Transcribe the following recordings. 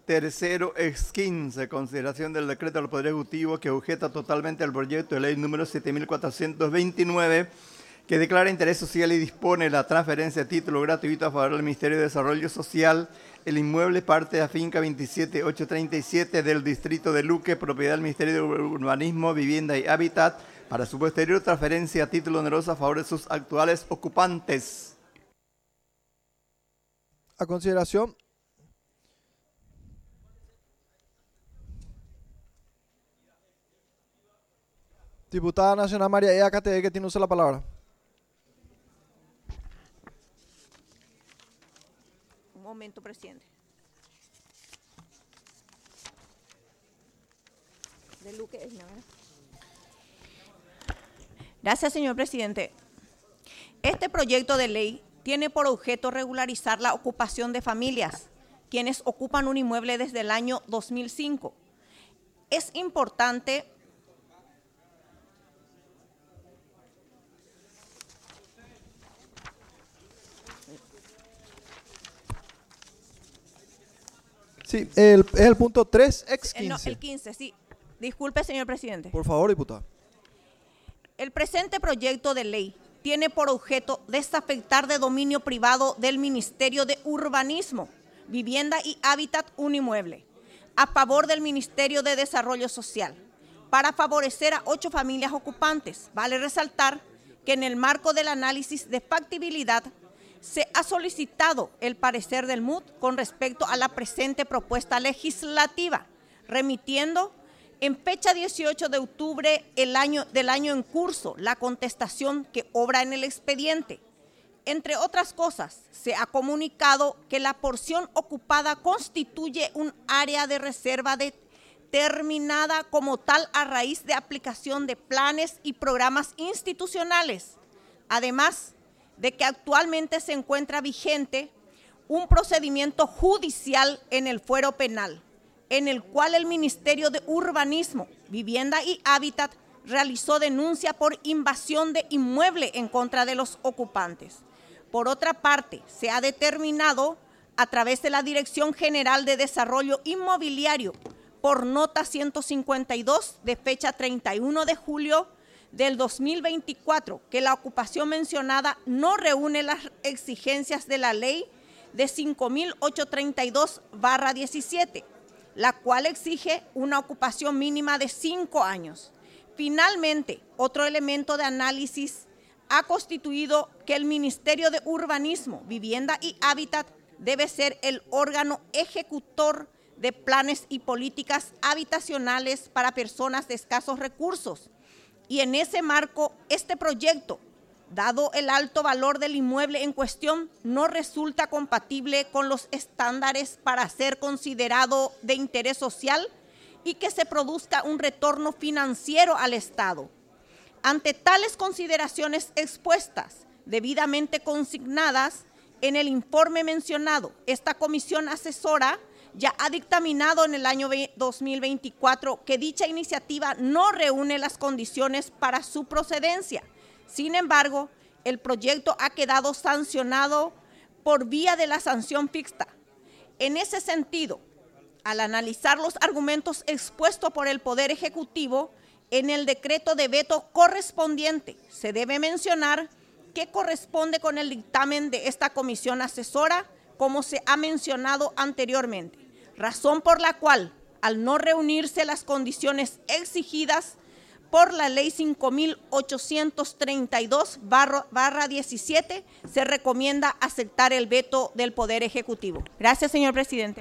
Tercero, ex 15, consideración del decreto del Poder Ejecutivo que objeta totalmente al proyecto de ley número 7429, que declara interés social y dispone la transferencia de título gratuito a favor del Ministerio de Desarrollo Social, el inmueble parte de la finca 27837 del distrito de Luque, propiedad del Ministerio de Urbanismo, Vivienda y Hábitat, para su posterior transferencia a título oneroso a favor de sus actuales ocupantes. A consideración. Diputada Nacional María Ea Catedral, que tiene uso la palabra. Un momento, presidente. De Luque, ¿no? Gracias, señor presidente. Este proyecto de ley tiene por objeto regularizar la ocupación de familias, quienes ocupan un inmueble desde el año 2005. Es importante Sí, es el punto 3, ex 15. No, el 15, sí. Disculpe, señor presidente. Por favor, diputada. El presente proyecto de ley tiene por objeto desafectar de dominio privado del Ministerio de Urbanismo, Vivienda y Hábitat un inmueble, a favor del Ministerio de Desarrollo Social, para favorecer a 8 familias ocupantes. Vale resaltar que en el marco del análisis de factibilidad se ha solicitado el parecer del MUD con respecto a la presente propuesta legislativa, remitiendo en fecha 18 de octubre del año en curso la contestación que obra en el expediente. Entre otras cosas, se ha comunicado que la porción ocupada constituye un área de reserva determinada como tal a raíz de aplicación de planes y programas institucionales. Además de que actualmente se encuentra vigente un procedimiento judicial en el fuero penal, en el cual el Ministerio de Urbanismo, Vivienda y Hábitat realizó denuncia por invasión de inmueble en contra de los ocupantes. Por otra parte, se ha determinado a través de la Dirección General de Desarrollo Inmobiliario, por nota 152 de fecha 31 de julio del 2024, que la ocupación mencionada no reúne las exigencias de la ley de 5.832/17, la cual exige una ocupación mínima de 5 años. Finalmente, otro elemento de análisis ha constituido que el Ministerio de Urbanismo, Vivienda y Hábitat debe ser el órgano ejecutor de planes y políticas habitacionales para personas de escasos recursos. Y en ese marco, este proyecto, dado el alto valor del inmueble en cuestión, no resulta compatible con los estándares para ser considerado de interés social y que se produzca un retorno financiero al Estado. Ante tales consideraciones expuestas, debidamente consignadas en el informe mencionado, esta comisión asesora ya ha dictaminado en el año 2024 que dicha iniciativa no reúne las condiciones para su procedencia. Sin embargo, el proyecto ha quedado sancionado por vía de la sanción fixta. En ese sentido, al analizar los argumentos expuestos por el Poder Ejecutivo en el decreto de veto correspondiente, se debe mencionar que corresponde con el dictamen de esta comisión asesora, como se ha mencionado anteriormente, razón por la cual, al no reunirse las condiciones exigidas por la ley 5.832/17, se recomienda aceptar el veto del Poder Ejecutivo. Gracias, señor presidente.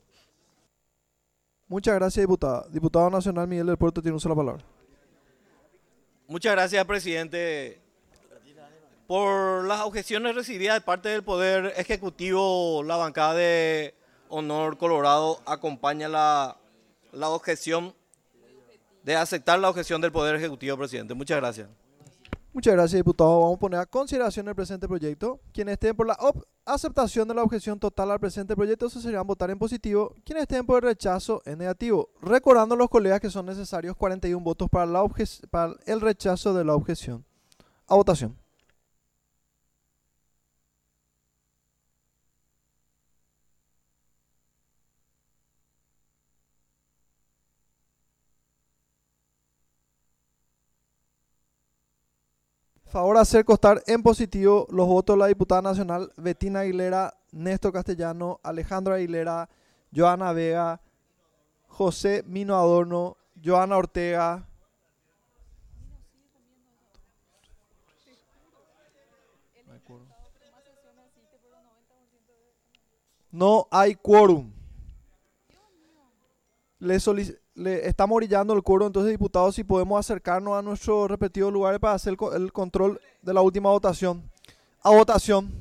Muchas gracias, diputada. Diputado Nacional Miguel del Puerto tiene uso la palabra. Muchas gracias, presidente. Por las objeciones recibidas de parte del Poder Ejecutivo, la bancada de Honor Colorado acompaña la objeción de aceptar la objeción del Poder Ejecutivo, presidente. Muchas gracias. Muchas gracias, diputado. Vamos a poner a consideración el presente proyecto. Quienes estén por la aceptación de la objeción total al presente proyecto se serían votar en positivo. Quienes estén por el rechazo en negativo. Recordando a los colegas que son necesarios 41 votos para el rechazo de la objeción. A votación. Favor hacer constar en positivo los votos de la diputada nacional Betina Aguilera, Néstor Castellano, Alejandro Aguilera, Joana Vega, José Mino Adorno, Joana Ortega. No hay quórum. Estamos orillando el quórum, entonces, diputados, si podemos acercarnos a nuestros respectivos lugares para hacer el control de la última votación. A votación.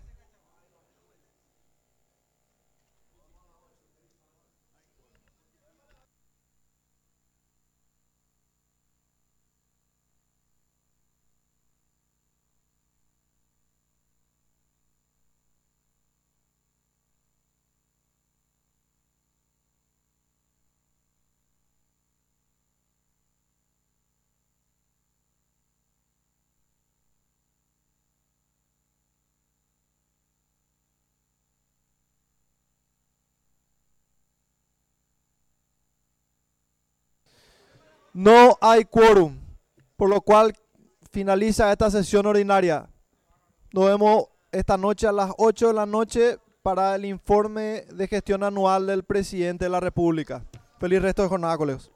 No hay quórum, por lo cual finaliza esta sesión ordinaria. Nos vemos esta noche a las 8 de la noche para el informe de gestión anual del presidente de la República. Feliz resto de jornada, colegas.